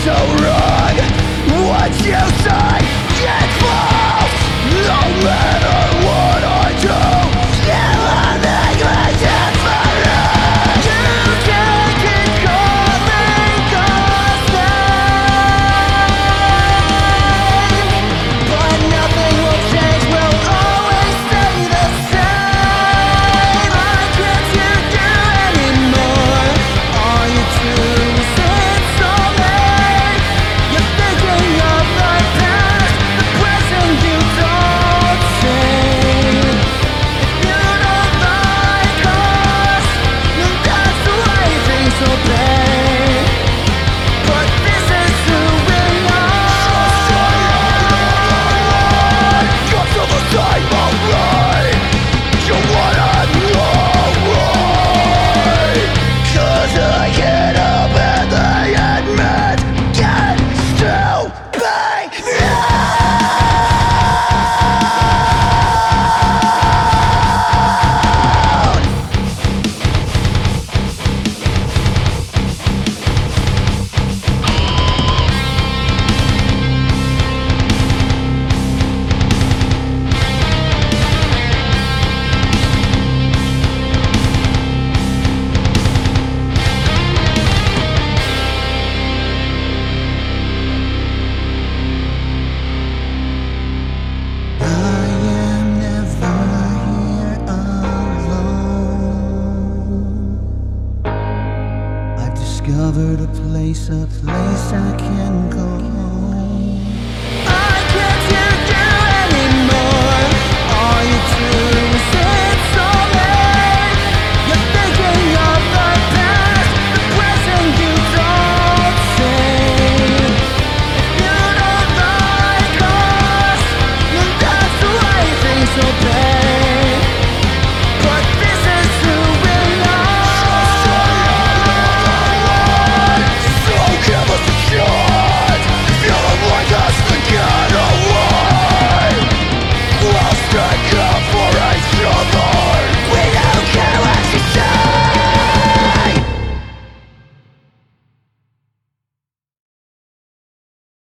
so wrong. What you say, it's false. No matter what I do, you are negligent for us. You can keep calling us names, but nothing will change, we'll always stay the same. I can't hear you anymore. All you do is insult me. You're thinking of the past, the present you don't see. If you don't like us, then that's the way things will be. But this is who we are. Come to the same alright. You wanna know why? 'Cause I can't help it, they admit get stupid I am never here alone. I've discovered a place I can go home.